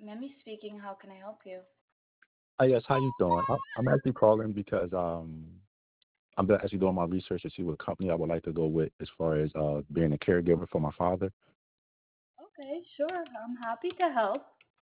Mimi speaking. How can I help you? Yes, how you doing? I'm actually calling because actually doing my research to see what company I would like to go with as far as being a caregiver for my father. Okay, sure. I'm happy to help.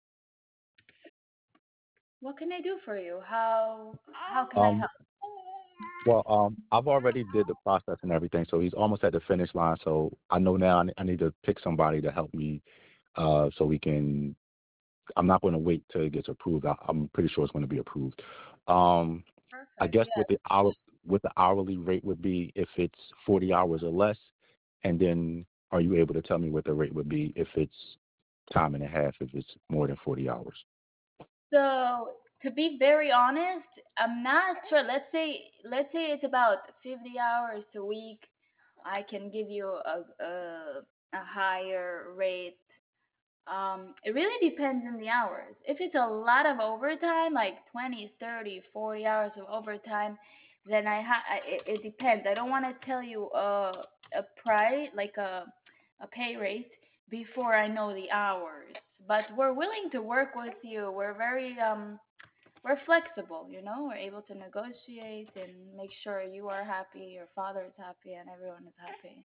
What can I do for you? How can I Um, help? I've already did the process and everything, so he's almost at the finish line. So I know now I need to pick somebody to help me, so we can. I'm not going to wait till it gets approved. I'm pretty sure it's going to be approved. Um, I Perfect. guess Yes. what the hourly rate would be if it's 40 hours or less, and then are you able to tell me what the rate would be if it's time and a half if it's more than 40 hours? So to be very honest, I'm not sure. Let's say it's about 50 hours a week. I can give you a higher rate. It really depends on the hours. If it's a lot of overtime, like 20, 30, 40 hours of overtime, then it depends. I don't want to tell you a price, like a pay rate before I know the hours. But we're willing to work with you. We're flexible, We're able to negotiate and make sure you are happy, your father is happy, and everyone is happy.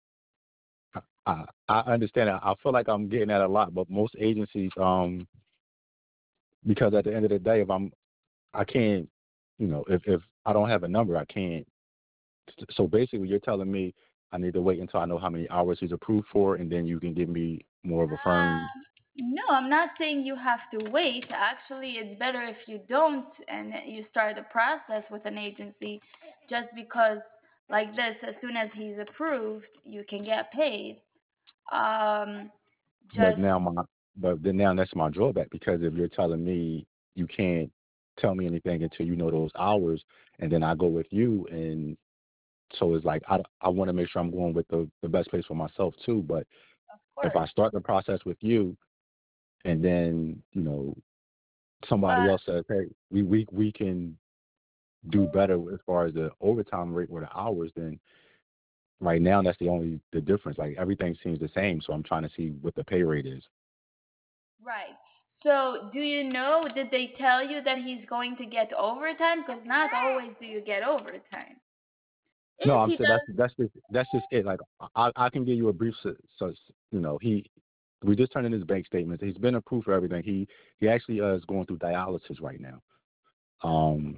I understand. I feel like I'm getting that a lot, but most agencies, because at the end of the day, I can't, if I don't have a number, I can't. So basically, you're telling me I need to wait until I know how many hours he's approved for, and then you can give me more of a firm. No, I'm not saying you have to wait. Actually, it's better if you don't and you start the process with an agency just because, like this, as soon as he's approved, you can get paid. Um, But just now now that's my drawback because if you're telling me you can't tell me anything until you know those hours, and then I go with you, and so it's like I want to make sure I'm going with the best place for myself too. But of if course. I start the process with you, and then somebody But else says, hey, we can do better as far as the overtime rate or the hours, then right now that's the difference. Like everything seems the same, so I'm trying to see what the pay rate is. right. So, do you know, did they tell you that he's going to get overtime? Because not always do you get overtime. No, If I'm he saying does, that's just it. Like I can give you a brief so we just turned in his bank statements. He's been approved for everything. He actually is going through dialysis right now. Um,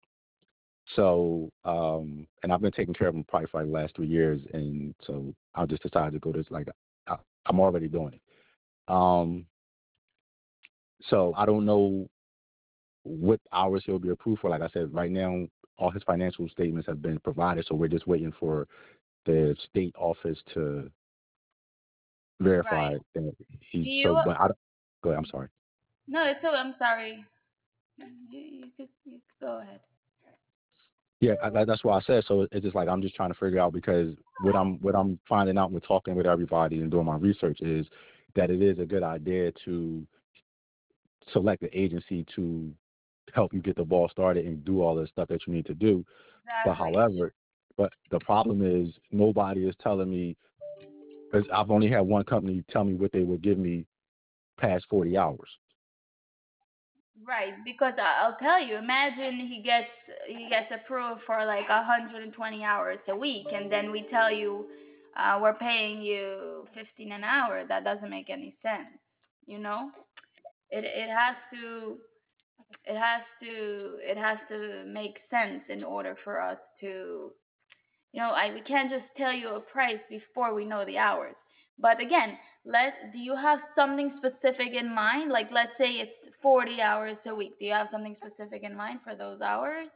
and I've been taking care of him probably for like the last 3 years, and so I just decided to go this like I'm already doing it. Um, so I don't know what hours he'll be approved for. Like I said, right now all his financial statements have been provided, so we're just waiting for the state office to right. verify that Do he. So, you? but I go ahead. I'm sorry. No, it's so. I'm sorry. You could go ahead. Yeah, that's why I said. So it's just like I'm just trying to figure out because what I'm finding out with talking with everybody and doing my research is that it is a good idea to select an agency to help you get the ball started and do all the stuff that you need to do. But Exactly. however, but the problem is nobody is telling me because I've only had one company tell me what they would give me past 40 hours. Right, because I'll tell you. Imagine he gets approved for like 120 hours a week, and then we tell you we're paying you 15 an hour. That doesn't make any sense. You know, it has to it has to make sense in order for us to we can't just tell you a price before we know the hours. But again, do you have something specific in mind? Like, let's say it's 40 hours a week. Do you have something specific in mind for those hours?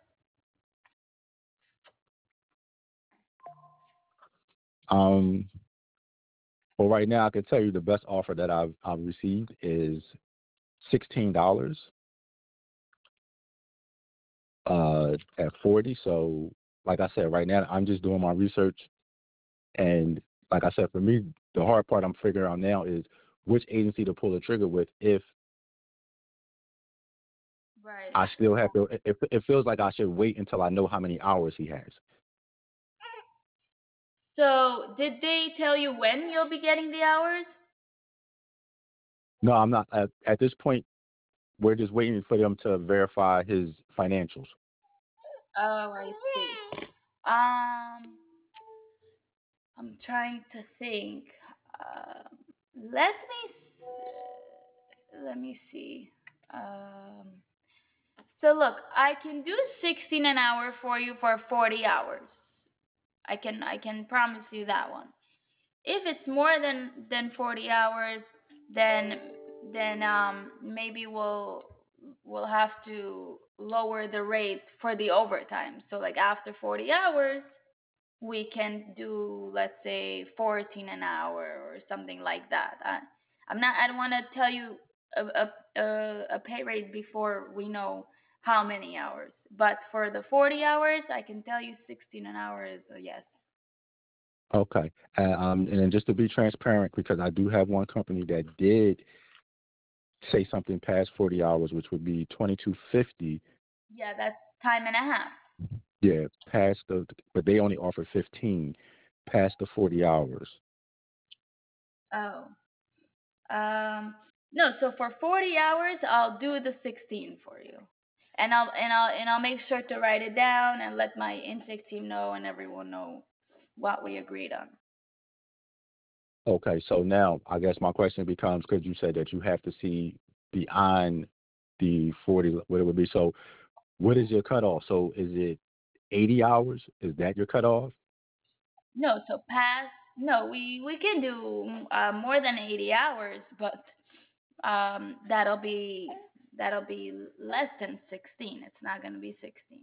Um, well, right now I can tell you the best offer that I've received is $16 at 40. So, like I said, right now I'm just doing my research, and like I said, for me, the hard part I'm figuring out now is which agency to pull the trigger with. If Right. I still have to, if it feels like I should wait until I know how many hours he has. So, did they tell you when you'll be getting the hours? No, I'm not at this point. we're just waiting for them to verify his financials. Oh, I see. Um, I'm trying to think. Um, let me see. Um, so look, I can do 16 an hour for you for 40 hours. I can promise you that one. If it's more than 40 hours, then maybe we'll have to lower the rate for the overtime. So like after 40 hours, we can do, let's say, 14 an hour or something like that. I don't want to tell you a pay rate before we know how many hours. But for the 40 hours, I can tell you 16 an hour is a yes. Okay. And then just to be transparent, because I do have one company that did say something past 40 hours, which would be 22.50. Yeah, that's time and a half. Yeah, but they only offer 15 past the 40 hours. Oh. No, so for 40 hours, I'll do the 16 for you. And I'll make sure to write it down and let my intake team know and everyone know what we agreed on. Okay, so now I guess my question becomes, because you said that you have to see beyond the 40, what it would be. So what is your cutoff? So is it 80 hours? Is that your cutoff? No, so past, no, we can do more than 80 hours, but that'll be less than 16. It's not going to be 16.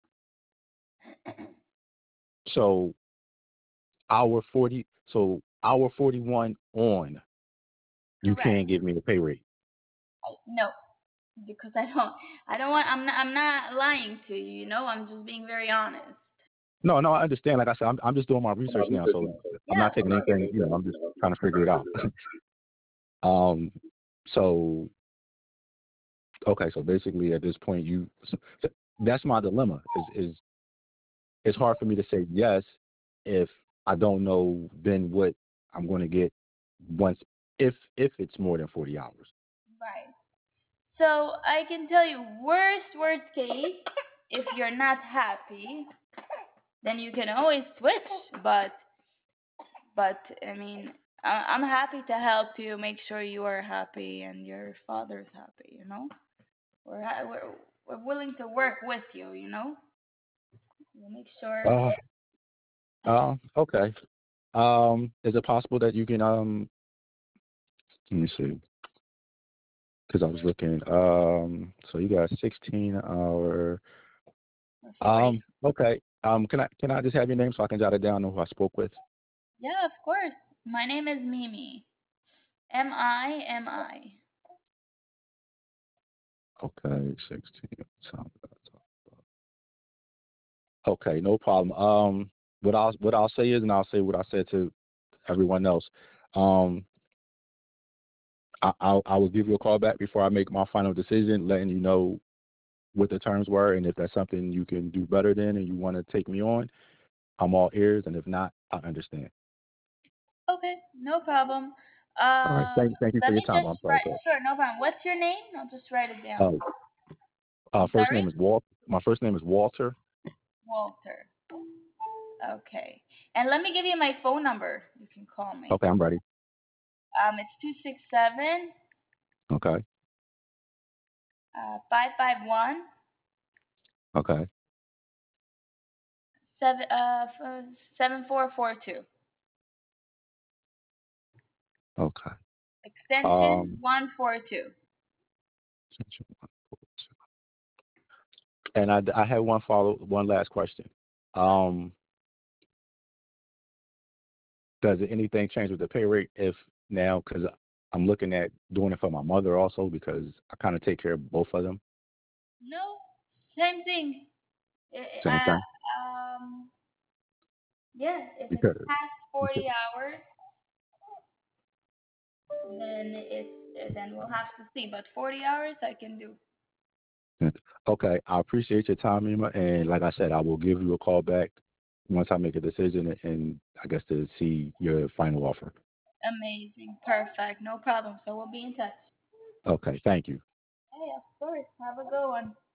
So hour 40, so hour 41 on, you Correct. can't give me the pay rate. No, because I don't want, I'm not lying to you, you know, I'm just being very honest. No, I understand. Like I said, I'm just doing my research now, so I'm Yeah. not taking anything. I'm just trying to figure it out. um, so okay, so basically at this point, that's my dilemma. Is it's hard for me to say yes if I don't know then what I'm going to get once if it's more than 40 hours. Right. So I can tell you, worst case, if you're not happy, then you can always switch. But I mean, I'm happy to help you make sure you are happy and your father's happy. You know, we're willing to work with you. You know, we'll make sure. Okay. Is it possible that you can let me see, because I was looking. So you got 16 hour. Okay. Can I just have your name so I can jot it down and who I spoke with? Yeah, of course. My name is Mimi. Mimi. Okay, 16. Okay, no problem. What I'll say is, and I'll say what I said to everyone else. Um, I will give you a call back before I make my final decision, letting you know what the terms were, and if that's something you can do better than, and you want to take me on, I'm all ears, and if not, I understand. Okay, no problem. All right, thank you for Let your me time. just I'm sorry write. for Sure, no problem. What's your name? I'll just write it down. that. I'm First sorry, name is Walt. My first name is Walter. Walter. Okay, and let me give you my phone number. You can call me. Okay, I'm ready. It's 267 Okay. 551 Okay. 7442. Okay. Extension 142. And I had one last question. Um, does anything change with the pay rate if now, because I'm looking at doing it for my mother also, because I kind of take care of both of them. No, same thing. Same thing. Yeah, if it's Because past 40 hours, then we'll have to see. But 40 hours I can do. okay, I appreciate your time, Emma, and like I said, I will give you a call back once I make a decision, and I guess to see your final offer. Amazing, perfect, no problem. So we'll be in touch. Okay, thank you. Hey, of course. Have a good one.